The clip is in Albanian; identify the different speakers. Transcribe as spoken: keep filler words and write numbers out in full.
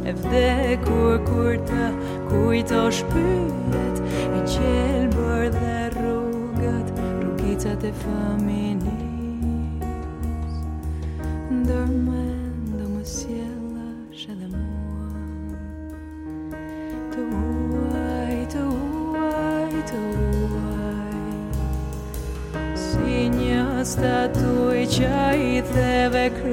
Speaker 1: e vdekur kur të kujtosh pyet e qelbër dhe rrugat, rrugicat e fëminis. Ndërmend do më sjellash edhe mua, të huaj, të huaj, të huaj, si një statuj që i theve